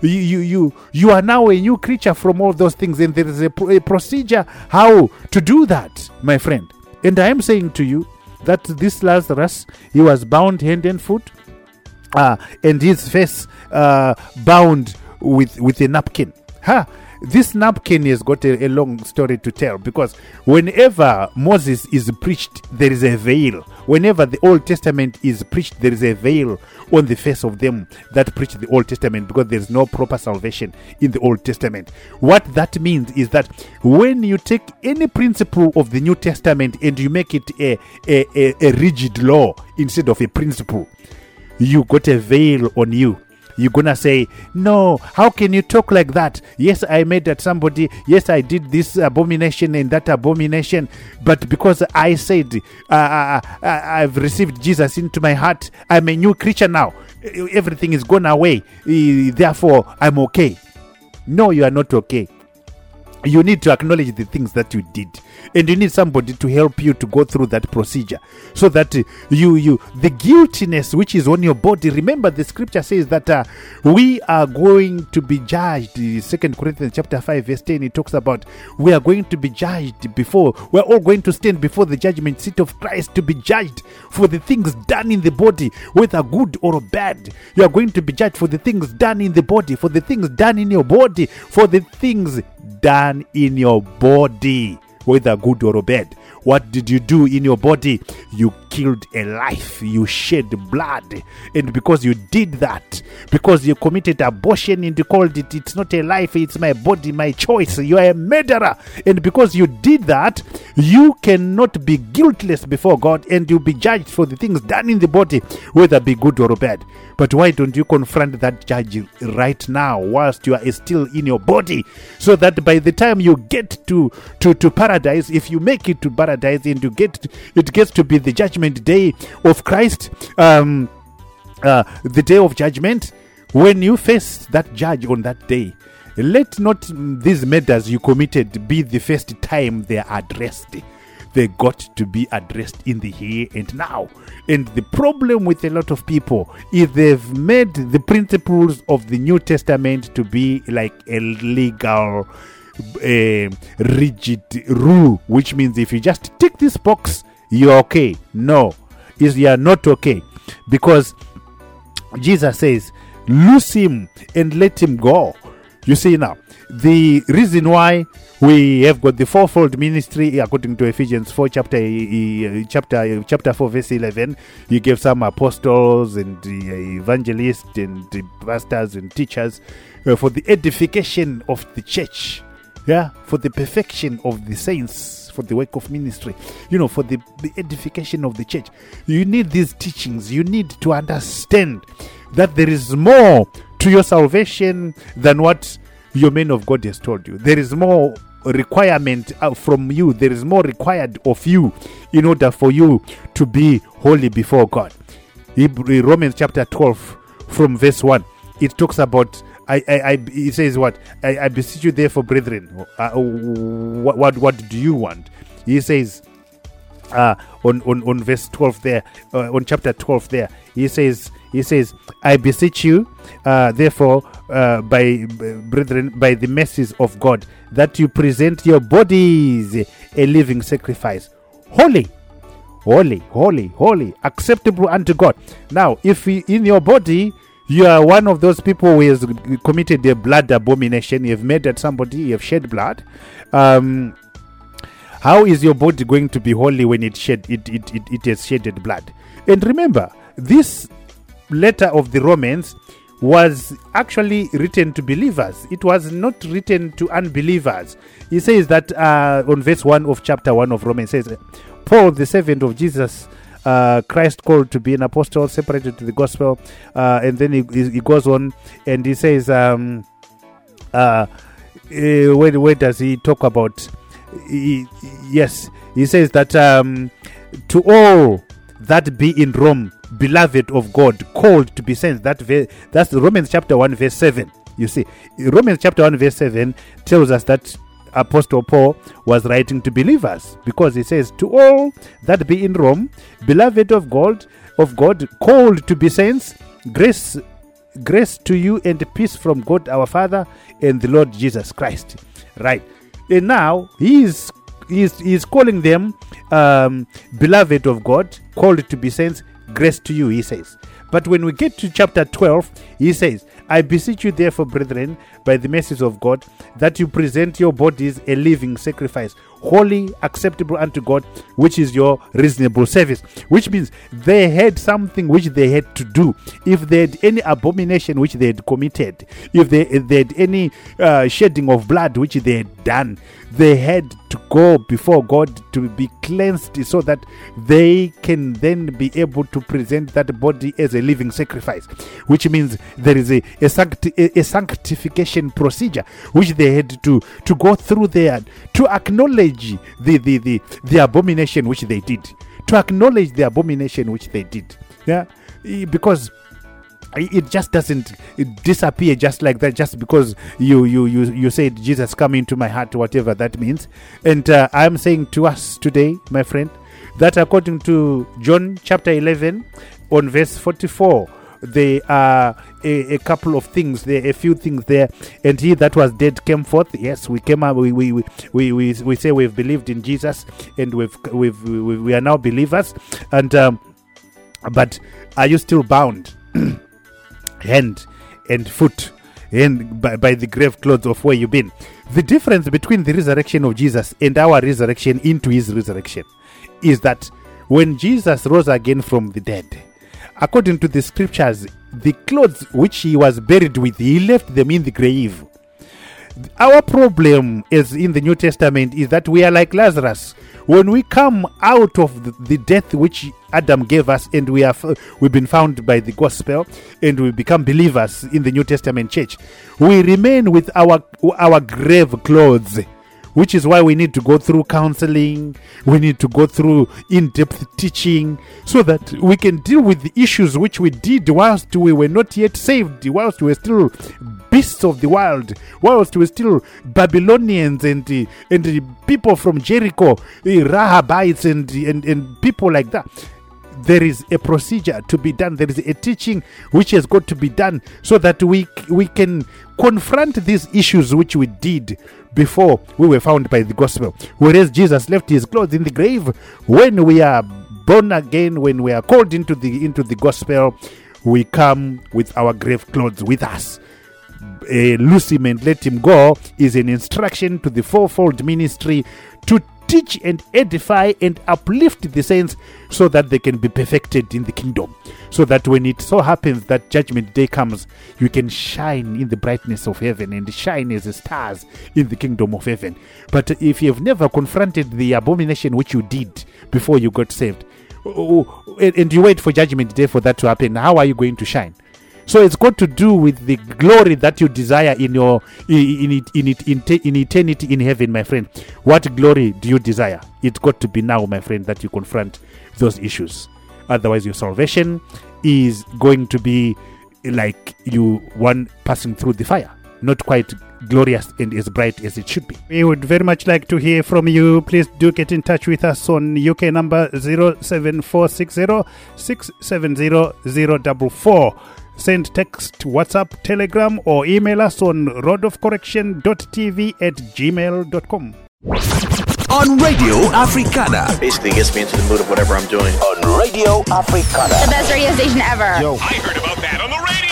you are now a new creature from all those things. And there is a procedure how to do that, my friend. And I am saying to you that this Lazarus, he was bound hand and foot, and his face bound with a napkin. This napkin has got a long story to tell, because whenever Moses is preached, there is a veil. Whenever the Old Testament is preached, there is a veil on the face of them that preach the Old Testament, because there is no proper salvation in the Old Testament. What that means is that when you take any principle of the New Testament and you make it a rigid law instead of a principle, you got a veil on you. You're gonna say, no, how can you talk like that? Yes, I made that somebody. Yes, I did this abomination and that abomination. But because I said I've received Jesus into my heart, I'm a new creature now. Everything is gone away. Therefore, I'm okay. No, you are not okay. You need to acknowledge the things that you did, and you need somebody to help you to go through that procedure, so that the guiltiness which is on your body. Remember, the scripture says that we are going to be judged. 2 Corinthians chapter 5 verse 10, it talks about we are going to be judged before. We're all going to stand before the judgment seat of Christ to be judged for the things done in the body, whether good or bad. You are going to be judged for the things done in the body, for the things done in your body, for the things done in your body. whether good or bad. What did you do in your body? You killed a life. You shed blood. And because you did that, because you committed abortion and you called it, it's not a life, it's my body, my choice, you are a murderer. And because you did that, you cannot be guiltless before God, and you'll be judged for the things done in the body, whether be good or bad. But why don't you confront that judge right now whilst you are still in your body, so that by the time you get to paradise, if you make it to paradise and it gets to be the judgment day of Christ, the day of judgment, when you face that judge on that day, let not these murders you committed be the first time they are addressed. They got to be addressed in the here and now. And the problem with a lot of people is they've made the principles of the New Testament to be like a legal, rigid rule, which means if you just tick this box, you're okay. No, you're not okay. Because Jesus says, loose him and let him go. You see now, the reason why we have got the fourfold ministry, according to Ephesians 4, chapter 4, verse 11, he gave some apostles and evangelists and pastors and teachers for the edification of the church, for the perfection of the saints, for the work of ministry, for the edification of the church. You need these teachings. You need to understand that there is more to your salvation than what your man of God has told you. There is more requirement from you. There is more required of you in order for you to be holy before God. Romans chapter 12 from verse 1, it talks about, it says what? I beseech you therefore, brethren. What do you want? He says on verse 12 there, on chapter 12 there, he says, I beseech you, therefore, by brethren, by the mercies of God, that you present your bodies a living sacrifice, holy, acceptable unto God. Now, if in your body you are one of those people who has committed a blood abomination, you have murdered somebody, you have shed blood, how is your body going to be holy when it has shedded blood? And remember, this letter of the Romans was actually written to believers. It was not written to unbelievers. He says that on verse 1 of chapter 1 of Romans, says, Paul, the servant of Jesus Christ, called to be an apostle, separated to the gospel. And then he goes on and he says, where does he talk about? He says that to all that be in Rome, beloved of God, called to be saints. That's Romans chapter 1 verse 7. You see, Romans chapter 1 verse 7 tells us that Apostle Paul was writing to believers, because he says, to all that be in Rome, beloved of God, called to be saints, grace to you and peace from God our Father and the Lord Jesus Christ. Right. And now he is calling them beloved of God, called to be saints, grace to you, he says. But when we get to chapter 12, he says, I beseech you therefore, brethren, by the mercies of God, that you present your bodies a living sacrifice, holy, acceptable unto God, which is your reasonable service. Which means they had something which they had to do. If they had any abomination which they had committed, if they had any shedding of blood which they had done, they had to go before God to be cleansed, so that they can then be able to present that body as a living sacrifice. Which means there is a sanctification procedure which they had to go through there, to acknowledge the abomination which they did, because it just doesn't disappear just like that, just because you said, Jesus, come into my heart, whatever that means. And I'm saying to us today, my friend, that according to John chapter 11 on verse 44, there are a couple of things there, a few things there. And he that was dead came forth. Yes, we came out. We say we've believed in Jesus, and we are now believers. And but are you still bound, hand and foot? and by the grave clothes of where you've been. The difference between the resurrection of Jesus and our resurrection into his resurrection is that when Jesus rose again from the dead, according to the scriptures, the clothes which he was buried with, he left them in the grave. Our problem is in the New Testament is that we are like Lazarus. When we come out of the death which Adam gave us, and we've been found by the gospel, and we become believers in the New Testament church, we remain with our grave clothes, which is why we need to go through counseling. We need to go through in-depth teaching so that we can deal with the issues which we did whilst we were not yet saved, whilst we were still beasts of the wild, whilst we were still Babylonians and people from Jericho, Rahabites and people like that. There is a procedure to be done. There is a teaching which has got to be done so that we can confront these issues which we did before we were found by the gospel. Whereas Jesus left his clothes in the grave. When we are born again, when we are called into the gospel, we come with our grave clothes with us. Loose him and let him go is an instruction to the fourfold ministry to teach and edify and uplift the saints so that they can be perfected in the kingdom, so that when it so happens that judgment day comes, you can shine in the brightness of heaven and shine as stars in the kingdom of heaven. But if you have never confronted the abomination which you did before you got saved, and you wait for judgment day for that to happen, how are you going to shine? So it's got to do with the glory that you desire in eternity in heaven, my friend. What glory do you desire? It's got to be now, my friend, that you confront those issues. Otherwise, your salvation is going to be like one passing through the fire, not quite glorious and as bright as it should be. We would very much like to hear from you. Please do get in touch with us on UK number 07460 670 044. Send text, WhatsApp, Telegram, or email us on rodofcorrection.tv@gmail.com. On Radio Africana. Basically gets me into the mood of whatever I'm doing. On Radio Africana. The best radio station ever. Yo. I heard about that on the radio.